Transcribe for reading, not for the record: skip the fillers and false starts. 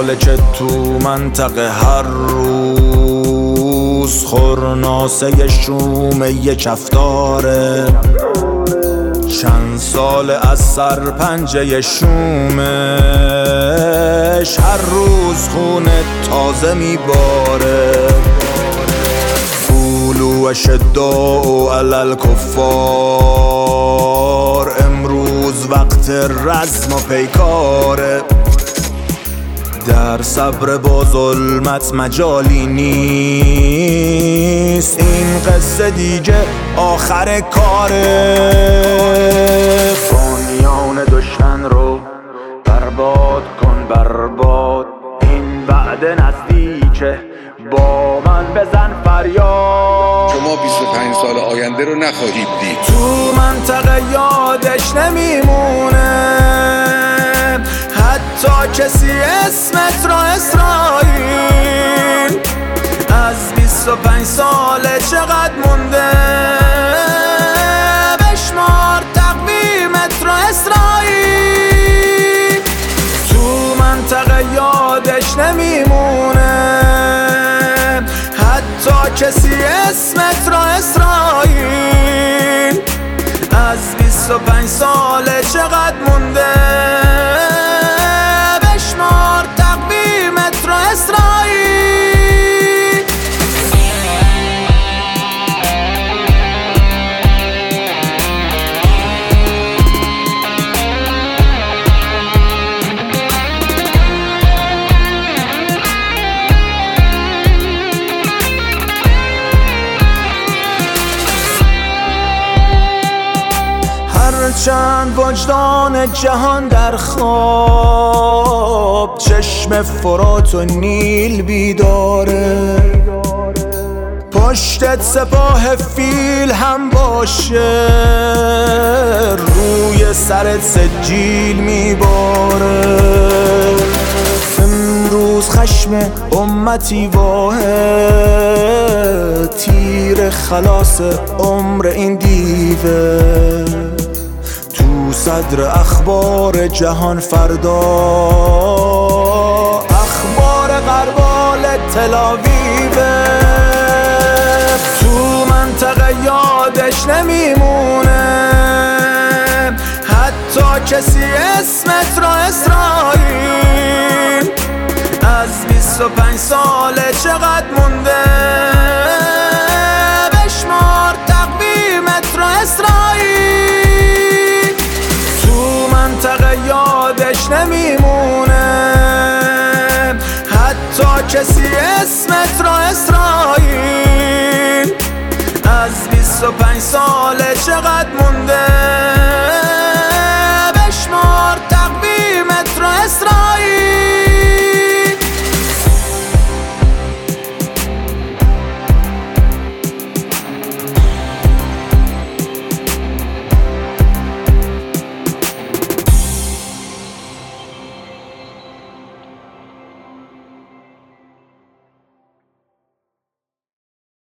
ساله که تو منطقه هر روز خورناسه شومه کفتاره، چند سال از سر پنجه شومش هر روز خونه تازه میباره. فولو اشداء علی الکفار، امروز وقت رزم و پیکاره. در صبر با ظلمت مجالی نیست، این قصه دیگه آخر کاره. فانیان دشمن رو برباد کن برباد، این وعده نزدیکه با من بزن فریاد. شما 25 سال آینده رو نخواهید دید. تو منطقه یادش نمیمونه حتی کسی اسمت را اسرائیل. از 25 ساله چقدر مونده بشمار تقویمت را اسرائیل. تو منطقه یادش نمیمونه حتی کسی اسمت را اسرائیل. از 25 ساله چقدر مونده بشمار تقویمت را اسرائیل. هرچند وجدان جهان در خواب چشم فرات و نیل بیداره، پشتت سپاه فیل هم باشه روی سرت سجیل میباره. امروز خشم امتی واحد تیر خلاص عمر این دیوه. تو صدر اخبار جهان فردا اخبار غربال تلاویوه. تو منطقه یادش نمیمونه حتی کسی اسمت را اسرائیل. از 25 ساله چقدر مونده بشمار تقویمت را اسرائیل. تو منطقه یادش نمیمونه حتی کسی اسمت را اسرائیل. از 25 ساله چقدر مونده